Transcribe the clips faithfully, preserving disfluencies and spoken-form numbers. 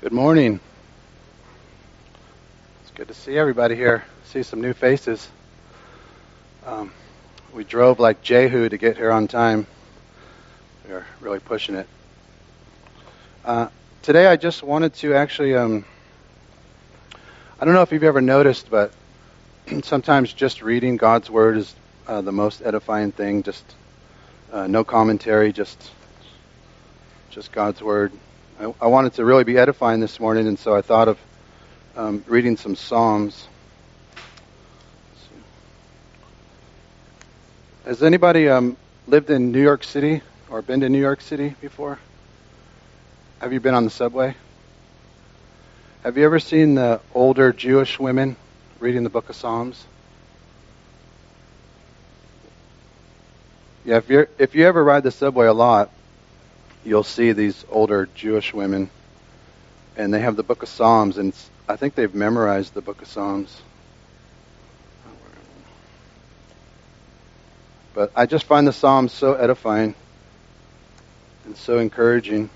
Good morning. It's good to see everybody here. See some new faces. Um, we drove like Jehu to get here on time. We're really pushing it. Uh, today I just wanted to actually, um, I don't know if you've ever noticed, but sometimes just reading God's Word is uh, the most edifying thing. Just uh, no commentary, just just God's Word. I, I wanted to really be edifying this morning, and so I thought of um, reading some Psalms. Has anybody um, lived in New York City or been to New York City before? Have you been on the subway? Have you ever seen the older Jewish women reading the book of Psalms? Yeah, if you if you ever ride the subway a lot, you'll see these older Jewish women, and they have the book of Psalms, and I think they've memorized the book of Psalms. But I just find the Psalms so edifying and so encouraging.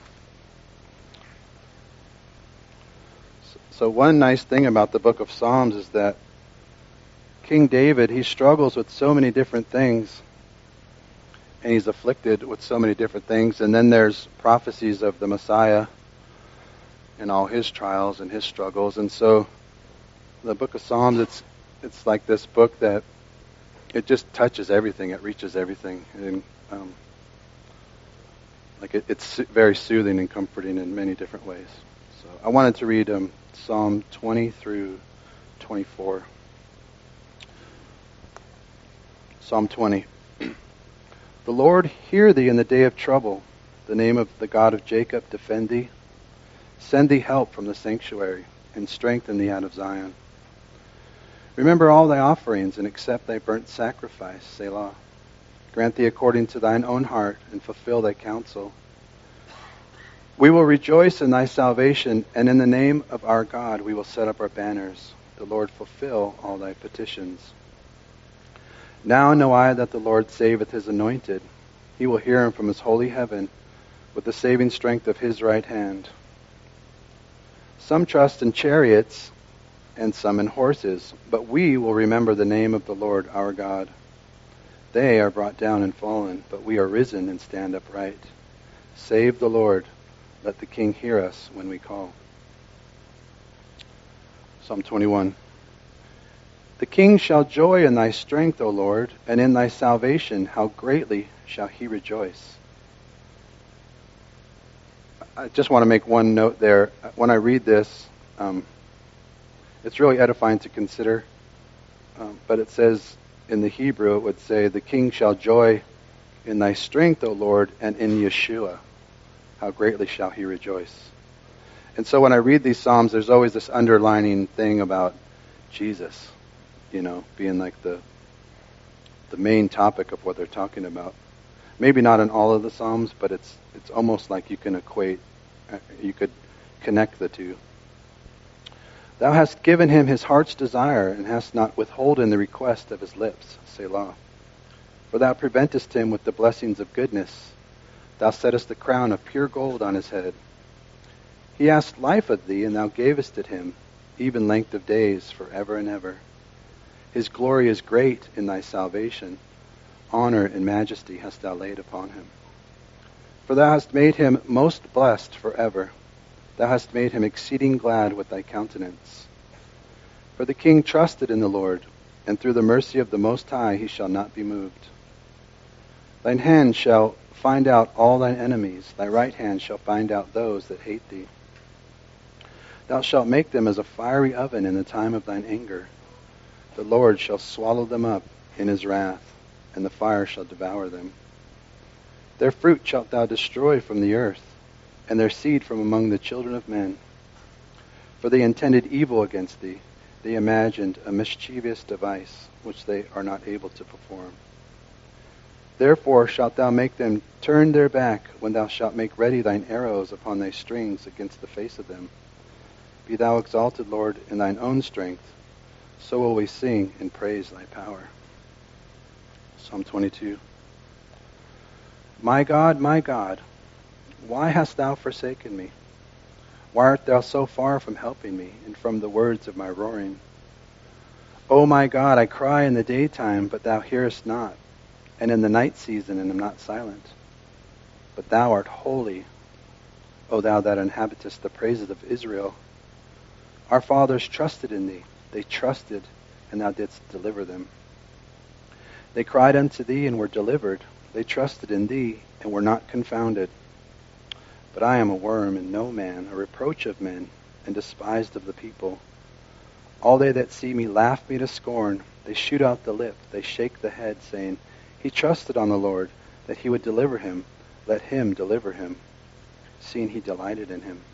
So one nice thing about the book of Psalms is that King David, he struggles with so many different things, and he's afflicted with so many different things. And then there's prophecies of the Messiah and all his trials and his struggles. And so the book of Psalms, it's it's like this book that it just touches everything. It reaches everything. And um, like it, it's very soothing and comforting in many different ways. So I wanted to read um, Psalm twenty through twenty-four. Psalm twenty. The Lord hear thee in the day of trouble. The name of the God of Jacob defend thee. Send thee help from the sanctuary, and strengthen thee out of Zion. Remember all thy offerings, and accept thy burnt sacrifice, Selah. Grant thee according to thine own heart, and fulfill thy counsel. We will rejoice in thy salvation, and in the name of our God we will set up our banners. The Lord fulfill all thy petitions. Now know I that the Lord saveth his anointed. He will hear him from his holy heaven with the saving strength of his right hand. Some trust in chariots and some in horses, but we will remember the name of the Lord our God. They are brought down and fallen, but we are risen and stand upright. Save the Lord. Let the King hear us when we call. Psalm twenty-one. The king shall joy in thy strength, O Lord, and in thy salvation how greatly shall he rejoice. I just want to make one note there. When I read this, um, it's really edifying to consider. Um, but it says in the Hebrew, it would say, the king shall joy in thy strength, O Lord, and in Yeshua. How greatly shall he rejoice. And so when I read these Psalms, there's always this underlining thing about Jesus, you know, being like the the main topic of what they're talking about. Maybe not in all of the Psalms, but it's it's almost like you can equate, you could connect the two. Thou hast given him his heart's desire, and hast not withholden the request of his lips, Selah. For thou preventest him with the blessings of goodness. Thou settest the crown of pure gold on his head. He asked life of thee, and thou gavest it him, even length of days forever and ever. His glory is great in thy salvation. Honor and majesty hast thou laid upon him. For thou hast made him most blessed forever. Thou hast made him exceeding glad with thy countenance. For the king trusted in the Lord, and through the mercy of the Most High he shall not be moved. Thine hand shall find out all thine enemies. Thy right hand shall find out those that hate thee. Thou shalt make them as a fiery oven in the time of thine anger. The Lord shall swallow them up in his wrath, and the fire shall devour them. Their fruit shalt thou destroy from the earth, and their seed from among the children of men. For they intended evil against thee. They imagined a mischievous device, which they are not able to perform. Therefore shalt thou make them turn their back, when thou shalt make ready thine arrows upon thy strings against the face of them. Be thou exalted, Lord, in thine own strength. So will we sing and praise thy power. Psalm twenty-two. My God, my God, why hast thou forsaken me? Why art thou so far from helping me, and from the words of my roaring? O my God, I cry in the daytime, but thou hearest not, and in the night season, and am not silent. But thou art holy, O thou that inhabitest the praises of Israel. Our fathers trusted in thee. They trusted, and thou didst deliver them. They cried unto thee, and were delivered. They trusted in thee, and were not confounded. But I am a worm, and no man, a reproach of men, and despised of the people. All they that see me laugh me to scorn. They shoot out the lip, they shake the head, saying, He trusted on the Lord, that he would deliver him. Let him deliver him, seeing he delighted in him.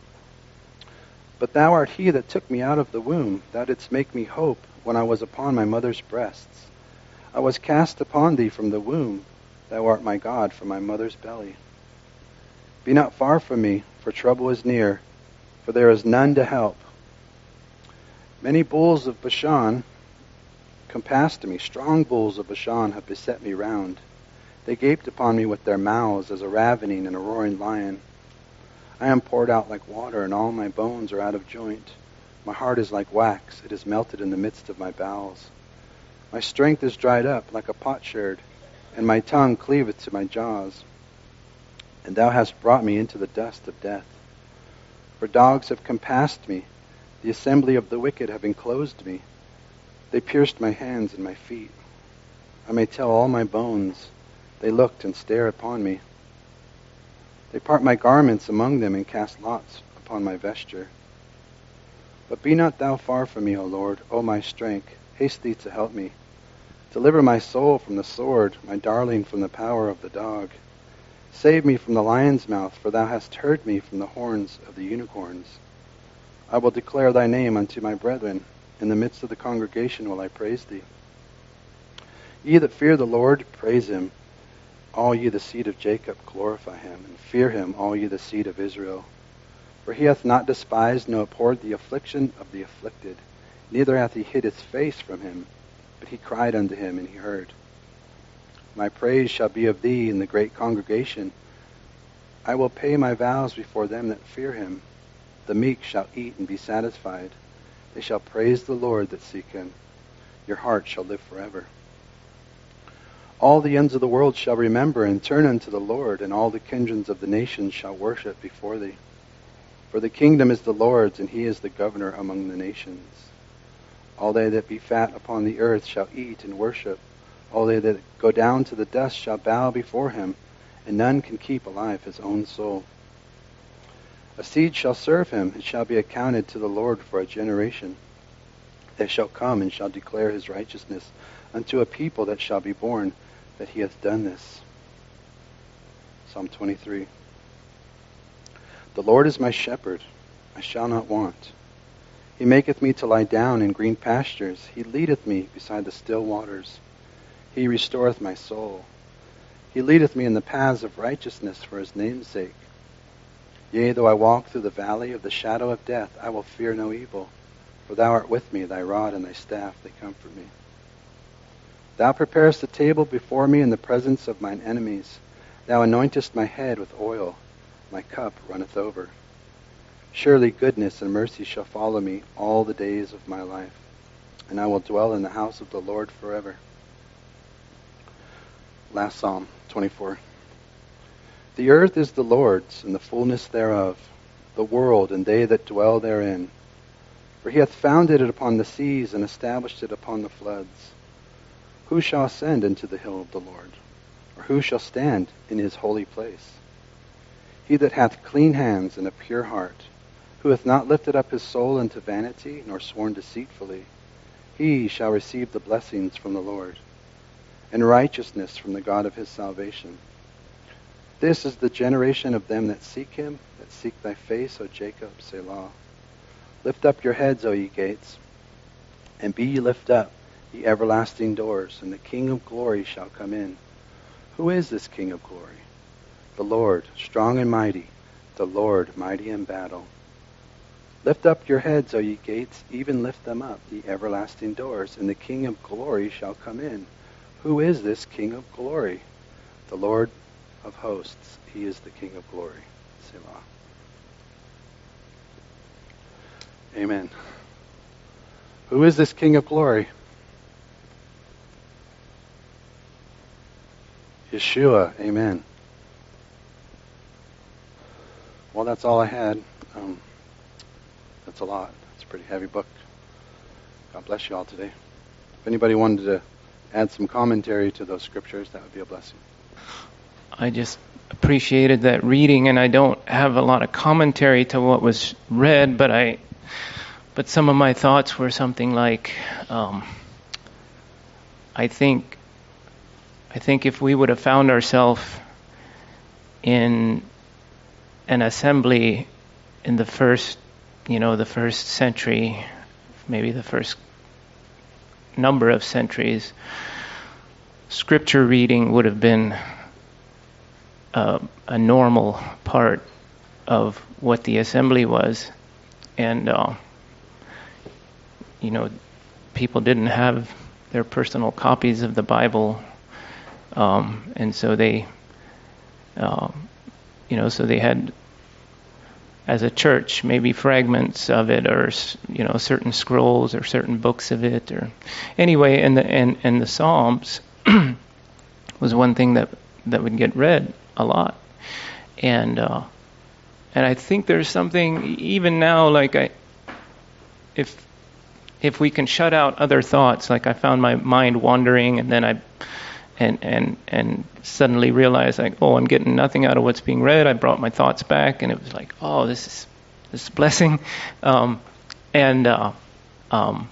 But thou art he that took me out of the womb. Thou didst make me hope when I was upon my mother's breasts. I was cast upon thee from the womb. Thou art my God from my mother's belly. Be not far from me, for trouble is near, for there is none to help. Many bulls of Bashan compassed me. Strong bulls of Bashan have beset me round. They gaped upon me with their mouths as a ravening and a roaring lion. I am poured out like water, and all my bones are out of joint. My heart is like wax. It is melted in the midst of my bowels. My strength is dried up like a potsherd, and my tongue cleaveth to my jaws. And thou hast brought me into the dust of death. For dogs have compassed me. The assembly of the wicked have enclosed me. They pierced my hands and my feet. I may tell all my bones. They looked and stared upon me. They part my garments among them and cast lots upon my vesture. But be not thou far from me, O Lord, O my strength. Haste thee to help me. Deliver my soul from the sword, my darling from the power of the dog. Save me from the lion's mouth, for thou hast heard me from the horns of the unicorns. I will declare thy name unto my brethren. In the midst of the congregation will I praise thee. Ye that fear the Lord, praise him. All ye the seed of Jacob, glorify him, and fear him, all ye the seed of Israel. For he hath not despised nor abhorred the affliction of the afflicted, neither hath he hid his face from him, but he cried unto him, and he heard. My praise shall be of thee in the great congregation. I will pay my vows before them that fear him. The meek shall eat and be satisfied. They shall praise the Lord that seek him. Your heart shall live forever. All the ends of the world shall remember and turn unto the Lord, and all the kindreds of the nations shall worship before thee. For the kingdom is the Lord's, and he is the governor among the nations. All they that be fat upon the earth shall eat and worship. All they that go down to the dust shall bow before him, and none can keep alive his own soul. A seed shall serve him, it shall be accounted to the Lord for a generation. They shall come and shall declare his righteousness unto a people that shall be born, that he hath done this. Psalm twenty-three. The Lord is my shepherd, I shall not want. He maketh me to lie down in green pastures. He leadeth me beside the still waters. He restoreth my soul. He leadeth me in the paths of righteousness for his name's sake. Yea, though I walk through the valley of the shadow of death, I will fear no evil. For thou art with me, thy rod and thy staff, they comfort me. Thou preparest a table before me in the presence of mine enemies. Thou anointest my head with oil. My cup runneth over. Surely goodness and mercy shall follow me all the days of my life, and I will dwell in the house of the Lord forever. Last Psalm, twenty-four. The earth is the Lord's, and the fullness thereof, the world, and they that dwell therein. For he hath founded it upon the seas, and established it upon the floods. Who shall ascend into the hill of the Lord? Or who shall stand in his holy place? He that hath clean hands and a pure heart, who hath not lifted up his soul unto vanity, nor sworn deceitfully, he shall receive the blessings from the Lord, and righteousness from the God of his salvation. This is the generation of them that seek him, that seek thy face, O Jacob, Selah. Lift up your heads, O ye gates, and be ye lift up, ye everlasting doors, and the King of glory shall come in. Who is this King of glory? The Lord, strong and mighty, the Lord, mighty in battle. Lift up your heads, O ye gates, even lift them up, ye everlasting doors, and the King of glory shall come in. Who is this King of glory? The Lord of hosts, he is the King of glory. Selah. Amen. Who is this King of glory? Yeshua. Amen. Well, that's all I had. Um, that's a lot. It's a pretty heavy book. God bless you all today. If anybody wanted to add some commentary to those scriptures, that would be a blessing. I just appreciated that reading, and I don't have a lot of commentary to what was read, but I, but some of my thoughts were something like, um, I think, I think if we would have found ourselves in an assembly in the first, you know, the first century, maybe the first number of centuries, scripture reading would have been uh, a normal part of what the assembly was. And, uh, you know, people didn't have their personal copies of the Bible, um, and so they, uh, you know, so they had, as a church, maybe fragments of it, or you know, certain scrolls or certain books of it, or anyway. And the and, and the Psalms was one thing that that would get read a lot, and uh, and I think there's something even now, like I, if if we can shut out other thoughts, like I found my mind wandering, and then I. And, and and suddenly realized, like, oh, I'm getting nothing out of what's being read. I brought my thoughts back, and it was like, oh, this is this is a blessing. Um, and uh, um,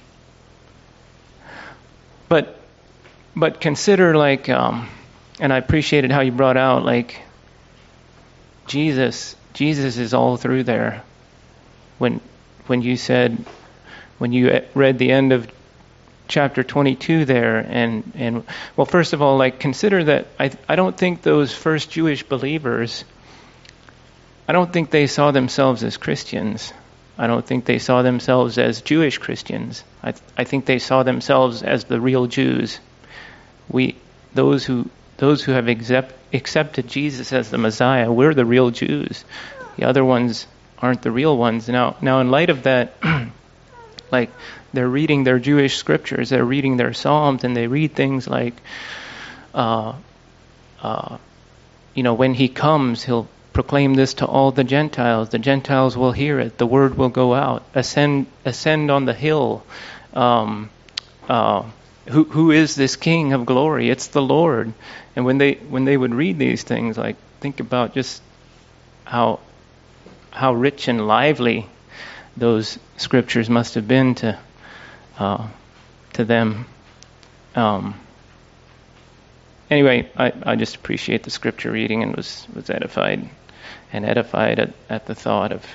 but but consider, like, um, and I appreciated how you brought out, like, Jesus. Jesus is all through there. When when you said, when you read the end of chapter twenty-two there, and and well, first of all, like, consider that I I don't think those first Jewish believers, I don't think they saw themselves as Christians. I don't think they saw themselves as Jewish Christians. I I think they saw themselves as the real Jews. We those who those who have accept, accepted Jesus as the Messiah, we're the real Jews. The other ones aren't the real ones. Now now in light of that, like, they're reading their Jewish scriptures, they're reading their Psalms, and they read things like, uh, uh, you know, when he comes, he'll proclaim this to all the Gentiles. The Gentiles will hear it. The word will go out. Ascend, ascend on the hill. Um, uh, who, who is this King of glory? It's the Lord. And when they when they would read these things, like, think about just how how rich and lively those scriptures must have been to uh, to them. Um, anyway, I, I just appreciate the scripture reading, and was, was edified and edified at, at the thought of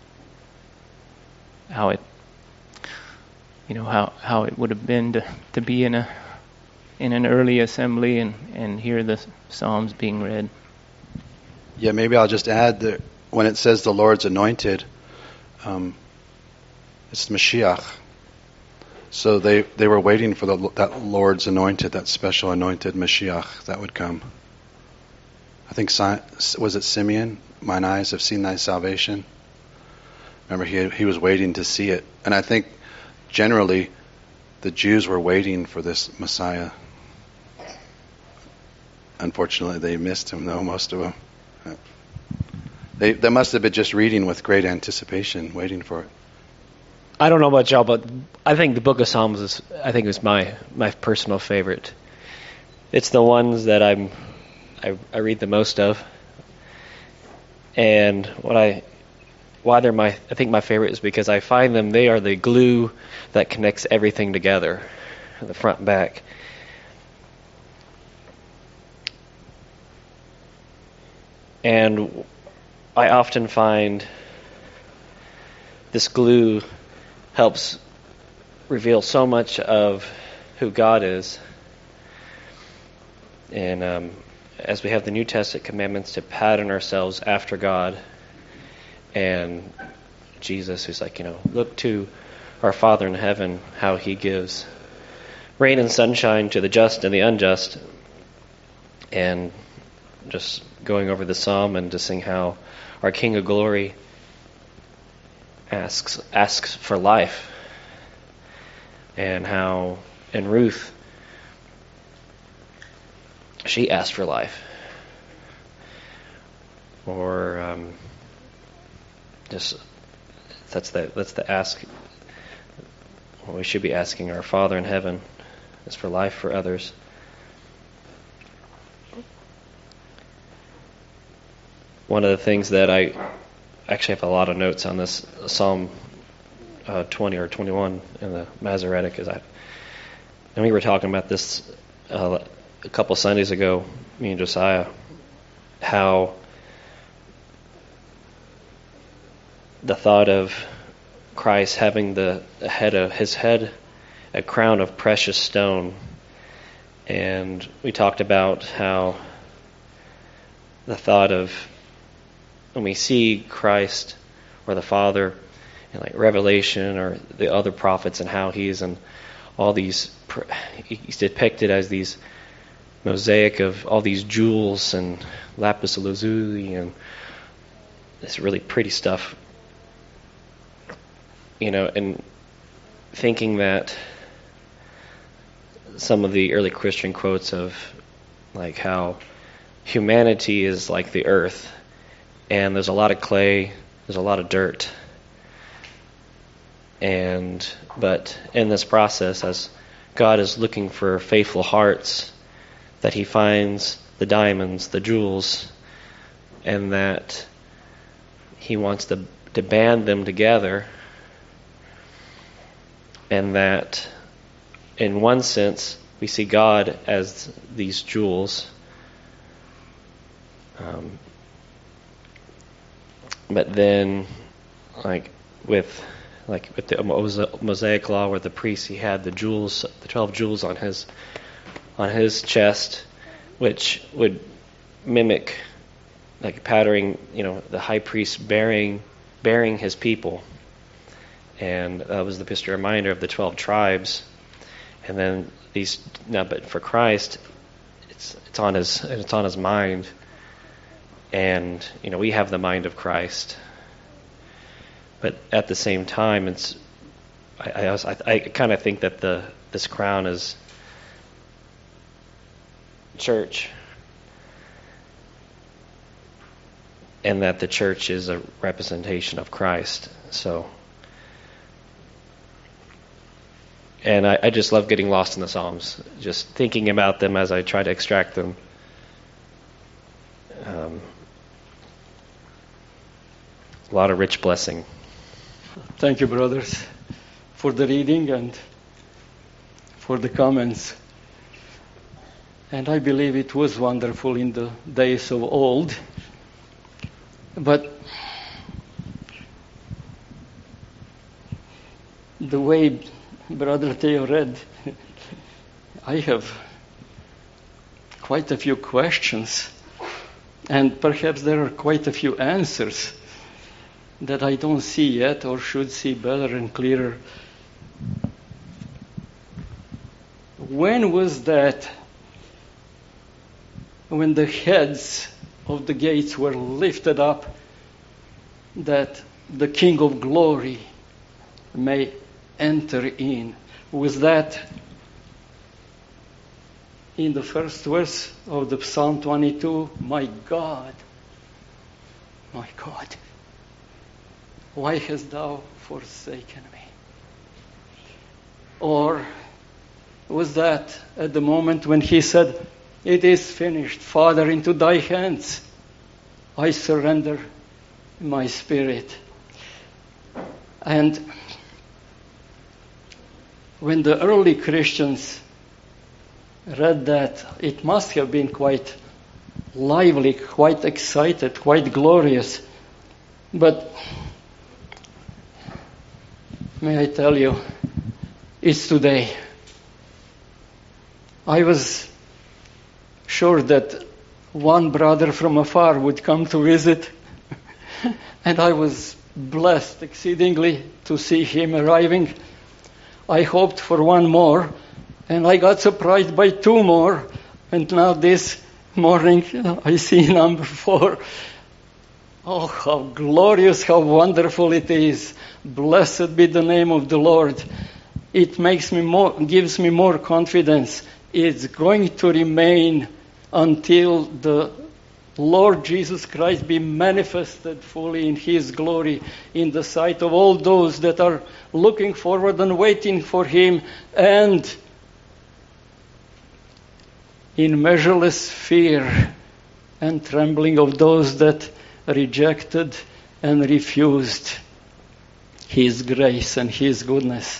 how it, you know, how, how it would have been to, to be in a in an early assembly and, and hear the Psalms being read. Yeah, maybe I'll just add that when it says the Lord's anointed, um, it's Mashiach. So they, they were waiting for the, that Lord's anointed, that special anointed Mashiach that would come. I think, was it Simeon? Mine eyes have seen thy salvation. Remember, he he was waiting to see it. And I think generally the Jews were waiting for this Messiah. Unfortunately, they missed him, though, most of them. They, they must have been just reading with great anticipation, waiting for it. I don't know about y'all, but I think the Book of Psalms is, I think, is my my personal favorite. It's the ones that I'm, I, I read the most of, and what I, why they're my, I think my favorite is because I find them, they are the glue that connects everything together, the front and back. And I often find this glue helps reveal so much of who God is. And um, as we have the New Testament commandments to pattern ourselves after God and Jesus, who's like, you know, look to our Father in heaven, how he gives rain and sunshine to the just and the unjust. And just going over the psalm and just seeing how our King of Glory asks asks for life, and how in Ruth she asked for life, or um, just that's the that's the ask. What we should be asking our Father in heaven is for life for others. One of the things that I actually have a lot of notes on this Psalm uh, twenty or twenty-one in the Masoretic, is I, and we were talking about this uh, a couple Sundays ago, me and Josiah, how the thought of Christ having the head of his head a crown of precious stone, and we talked about how the thought of when we see Christ or the Father in like Revelation or the other prophets, and how he's in all these, he's depicted as these mosaic of all these jewels and lapis lazuli and this really pretty stuff, you know, and thinking that some of the early Christian quotes of like how humanity is like the earth, and there's a lot of clay, there's a lot of dirt, and but in this process, as God is looking for faithful hearts, that he finds the diamonds, the jewels, and that he wants to, to band them together, and that in one sense we see God as these jewels, um, but then like with like with the Mosaic law, where the priest, he had the jewels, the twelve jewels on his on his chest, which would mimic like patterning, you know, the high priest bearing bearing his people, and that was the just a reminder of the twelve tribes. And then these now, but for Christ, it's it's on his it's on his mind, and you know we have the mind of Christ. But at the same time, it's I I, I, I kind of think that the this crown is church, and that the church is a representation of Christ. So, and I, I just love getting lost in the Psalms, just thinking about them as I try to extract them. Um, a lot of rich blessing. Thank you, brothers, for the reading and for the comments. And I believe it was wonderful in the days of old. But the way Brother Theo read, I have quite a few questions. And perhaps there are quite a few answers that I don't see yet, or should see better and clearer. When was that, when the heads of the gates were lifted up, that the King of Glory may enter in? Was that in the first verse of the Psalm twenty-two? My God, my God, why hast thou forsaken me? Or was that at the moment when he said, it is finished, Father, into thy hands I surrender my spirit? And when the early Christians read that, it must have been quite lively, quite excited, quite glorious. But may I tell you, it's today. I was sure that one brother from afar would come to visit, and I was blessed exceedingly to see him arriving. I hoped for one more, and I got surprised by two more, and now this morning I see number four. Oh, how glorious, how wonderful it is. Blessed be the name of the Lord. It makes me more, gives me more confidence. It's going to remain until the Lord Jesus Christ be manifested fully in His glory in the sight of all those that are looking forward and waiting for Him, and in measureless fear and trembling of those that rejected and refused His grace and His goodness.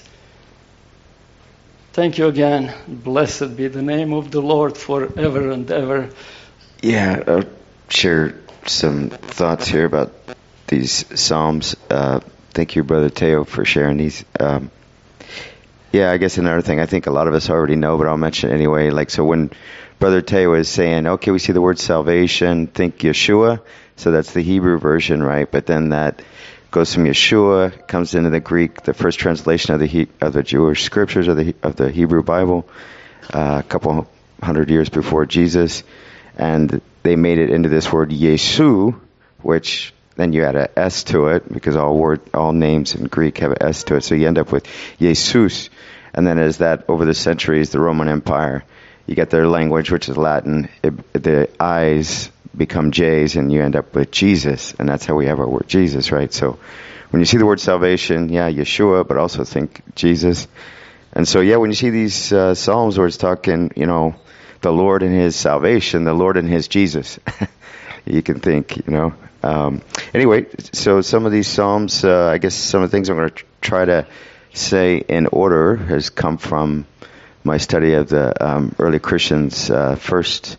Thank you again. Blessed be the name of the Lord forever and ever. Yeah, I'll share some thoughts here about these Psalms. Uh, thank you, Brother Teo, for sharing these. Um, yeah, I guess another thing I think a lot of us already know, but I'll mention it anyway. Like, so when Brother Teo is saying, okay, we see the word salvation, think Yeshua. So that's the Hebrew version, right? But then that goes from Yeshua, comes into the Greek, the first translation of the he, of the Jewish scriptures of the of the Hebrew Bible, uh, a couple hundred years before Jesus, and they made it into this word Yesu, which then you add an S to it because all word all names in Greek have an S to it, so you end up with Jesus. And then as that over the centuries, the Roman Empire, you get their language, which is Latin. It, the I's become J's, and you end up with Jesus, and that's how we have our word Jesus, right? So when you see the word salvation, yeah, Yeshua, but also think Jesus. And so, yeah, when you see these uh, Psalms where it's talking, you know, the Lord and His salvation, the Lord and His Jesus, you can think, you know. Um, anyway, so some of these Psalms, uh, I guess some of the things I'm going to try to say in order has come from my study of the um, early Christians. Uh, first,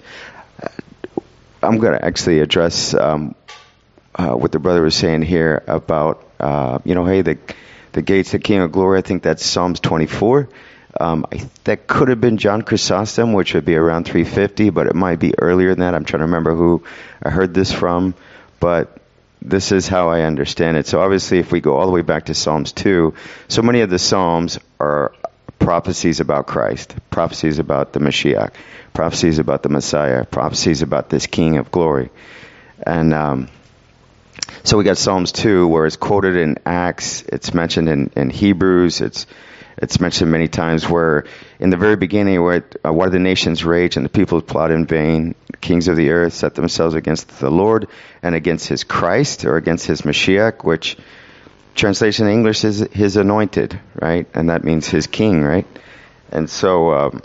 I'm going to actually address um, uh, what the brother was saying here about, uh, you know, hey, the the gates, the King of Glory. I think that's Psalms twenty-four. Um, I, that could have been John Chrysostom, which would be around three fifty, but it might be earlier than that. I'm trying to remember who I heard this from, but this is how I understand it. So obviously, if we go all the way back to Psalms two, so many of the Psalms are prophecies about Christ, prophecies about the Mashiach, prophecies about the Messiah, prophecies about this King of Glory. And um, so we got Psalms two, where it's quoted in Acts, it's mentioned in, in Hebrews, it's it's mentioned many times where in the very beginning, where it, uh, why do the nations rage and the people plot in vain? The kings of the earth set themselves against the Lord and against His Christ, or against His Mashiach, which translation in English is His anointed, right? And that means His king, right? And so, um,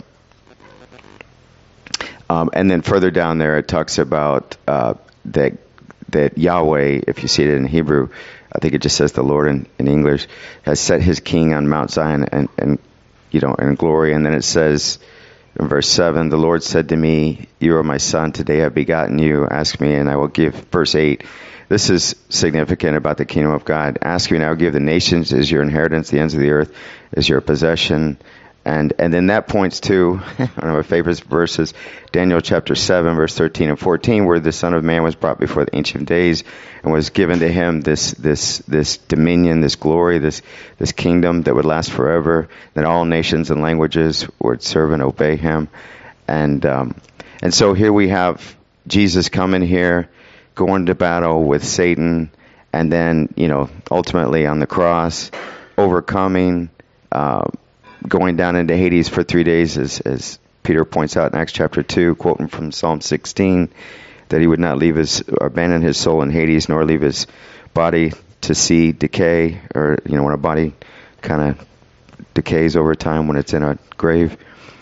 um, and then further down there, it talks about uh, that that Yahweh, if you see it in Hebrew, I think it just says the Lord in, in English, has set His king on Mount Zion and, and, you know, in glory. And then it says in verse seven, the Lord said to me, you are my son, today I have begotten you, ask me and I will give. Verse eight, this is significant about the kingdom of God. Ask me and I will give. The nations is your inheritance, the ends of the earth is your possession. And and then that points to one of my favorite verses, Daniel chapter seven, verse thirteen and fourteen, where the Son of Man was brought before the Ancient of Days and was given to Him this this this dominion, this glory, this this kingdom that would last forever, that all nations and languages would serve and obey Him. And um, and so here we have Jesus coming here, going to battle with Satan, and then, you know, ultimately on the cross, overcoming, uh, going down into Hades for three days, as, as Peter points out in Acts chapter two, quoting from Psalm sixteen, that He would not leave his, or abandon His soul in Hades, nor leave His body to see decay, or, you know, when a body kind of decays over time when it's in a grave.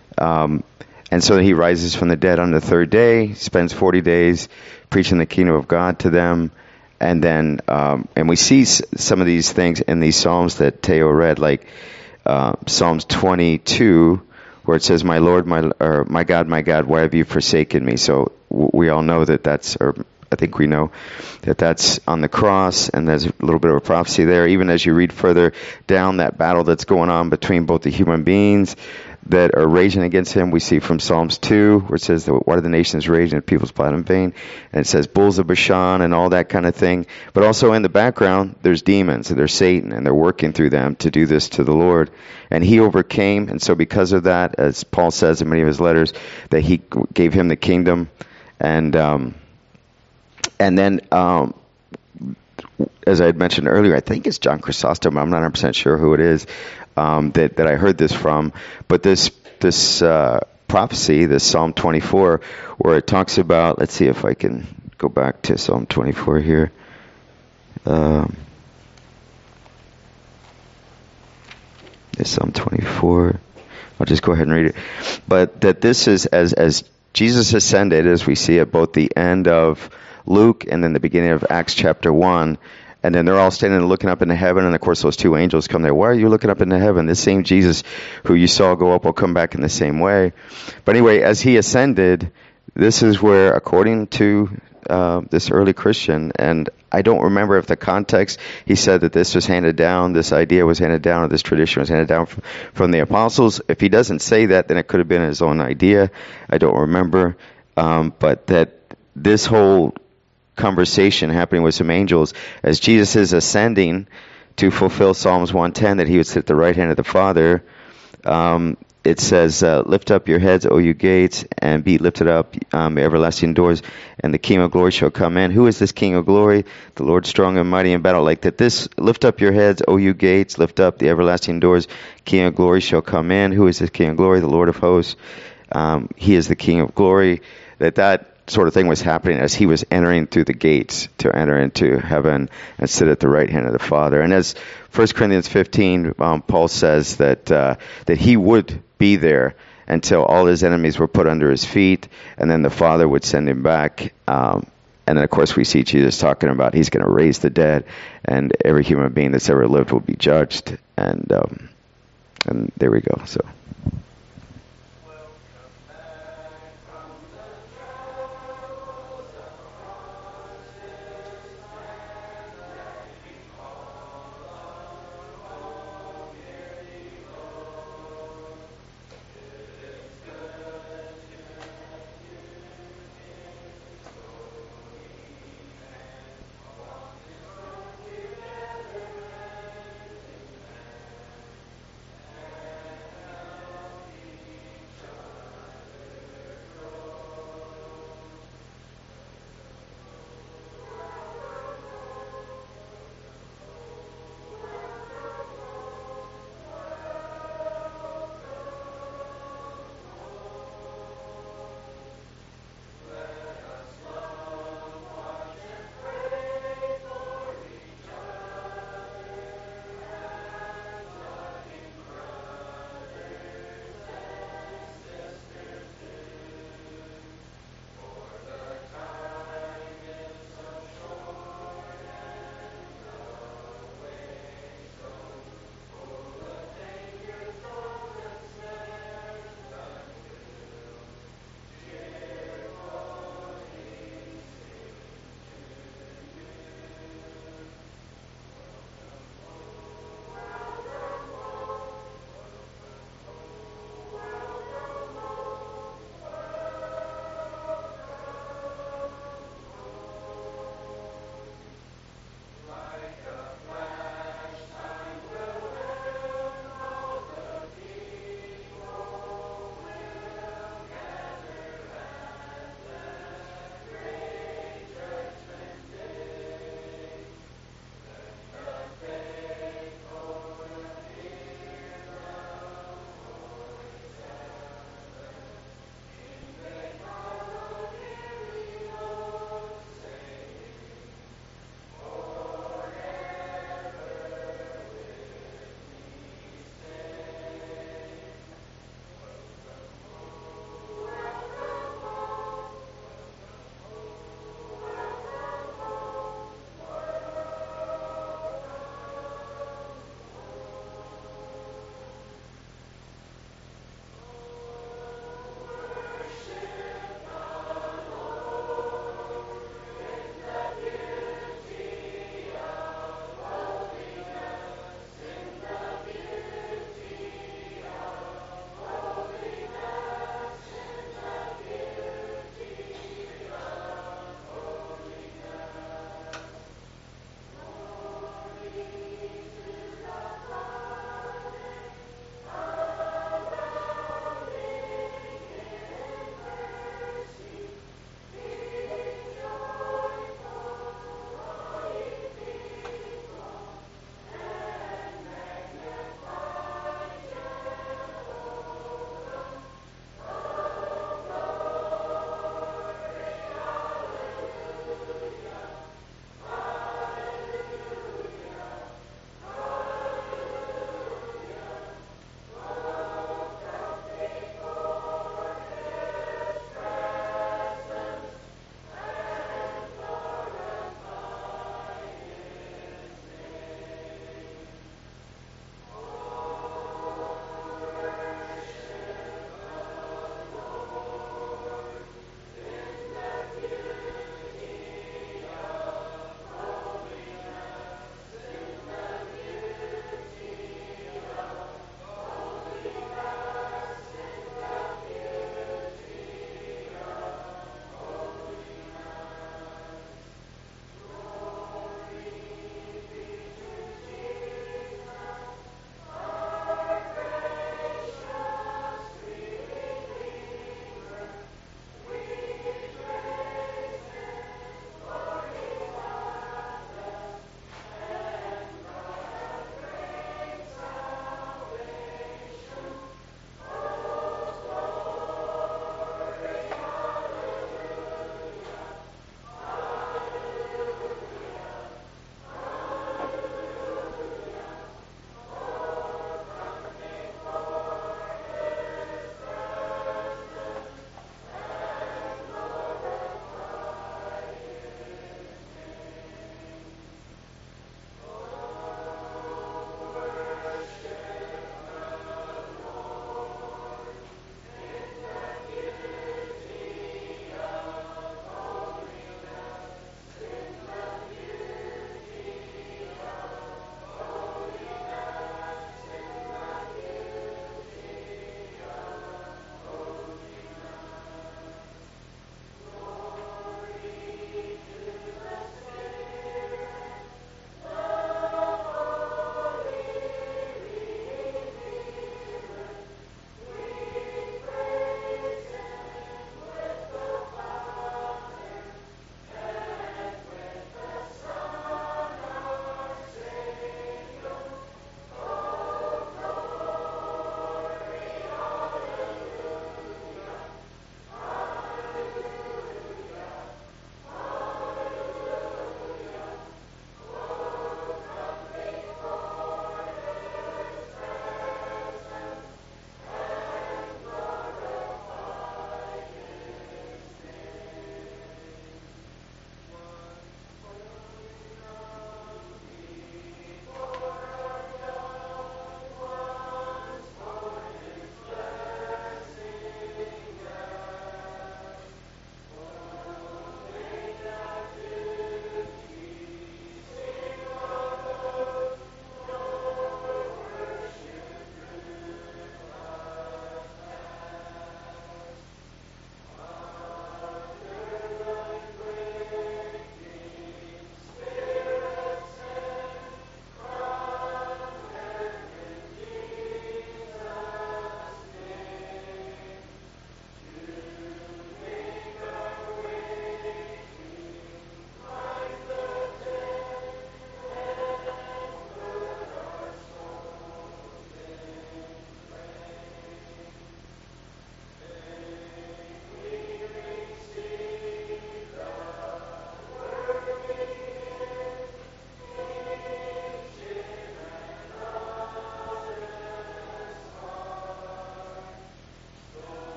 Um, and so He rises from the dead on the third day, spends forty days preaching the kingdom of God to them. And then, um, and we see s- some of these things in these Psalms that Teo read, like, Uh, Psalms twenty-two, where it says, "My Lord, my or my God, my God, why have you forsaken me?" So w- we all know that that's, or I think we know that that's on the cross, and there's a little bit of a prophecy there. Even as you read further down, that battle that's going on between both the human beings that are raging against Him, we see from Psalms two, where it says, "Why do the nations rage and peoples plot in vain?" And it says bulls of Bashan and all that kind of thing. But also in the background, there's demons, and there's Satan, and they're working through them to do this to the Lord. And He overcame, and so because of that, as Paul says in many of his letters, that He gave Him the kingdom. And um, and then um, as I had mentioned earlier, I think it's John Chrysostom. I'm not one hundred percent sure who it is um, that that I heard this from. But this this uh, prophecy, this Psalm twenty-four, where it talks about. Let's see if I can go back to Psalm twenty-four here. Um, it's Psalm twenty-four. I'll just go ahead and read it. But that this is as as Jesus ascended, as we see at both the end of Luke and then the beginning of Acts chapter one. And then they're all standing and looking up into heaven. And, of course, those two angels come there. Why are you looking up into heaven? This same Jesus who you saw go up will come back in the same way. But anyway, as he ascended, this is where, according to uh, this early Christian, and I don't remember if the context, he said that this was handed down, this idea was handed down, or this tradition was handed down from, from the apostles. If he doesn't say that, then it could have been his own idea. I don't remember. Um, but that this whole conversation happening with some angels as Jesus is ascending to fulfill Psalms one ten, that he would sit at the right hand of the Father. Um, it says, uh, lift up your heads, O you gates, and be lifted up, um, everlasting doors, and the King of glory shall come in. Who is this King of glory? The Lord strong and mighty in battle. Like that this, lift up your heads, O you gates, lift up the everlasting doors, King of glory shall come in. Who is this King of glory? The Lord of hosts. Um, he is the King of glory. That that sort of thing was happening as he was entering through the gates to enter into heaven and sit at the right hand of the Father. And as First Corinthians fifteen, um, Paul says that uh, that he would be there until all his enemies were put under his feet, and then the Father would send him back. Um, and then, of course, we see Jesus talking about he's going to raise the dead, and every human being that's ever lived will be judged. And um, and there we go. So.